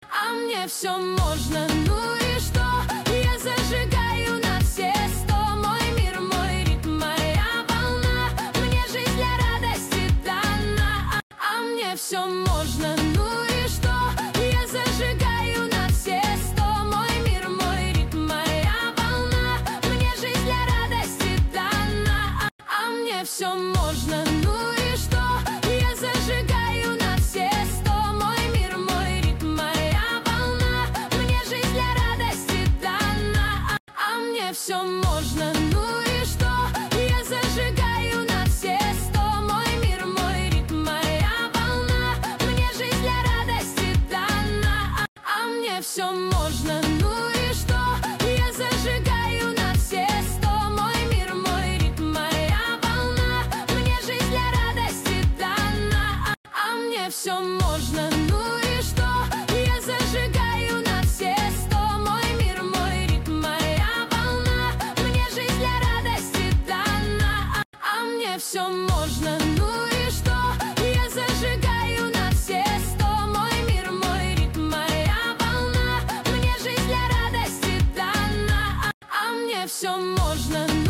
а мне все можно. Ну и что? Я зажигаю на все 100. Мой мир, мой ритм, моя волна. Мне жизнь для радости дана, а мне все можно. Ну и что? Я зажигаю на все 100. Мой мир, мой ритм, моя волна. Мне жизнь для радости дана, а мне все можно. Ну и что? Я зажигаю на все 100. Мой мир, мой ритм, моя волна. Мне жизнь для радости дана, а мне все можно. Ну и что? Я зажигаю на все 100. Мой мир, мой ритм, моя волна. Мне жизнь для радости дана, а мне все можно. Ну и что? Я зажигаю на все 100. Мой мир, мой ритм, моя волна. Мне жизнь для радости дана, а мне все можно. Ну и что? Я зажигаю на все 100. Мой мир, мой ритм, моя волна. Мне жизнь для радости дана, а мне все можно. Ну и что? Я зажигаю на все 100. Мой мир, мой ритм, моя волна. Мне жизнь для радости дана, а мне все можно.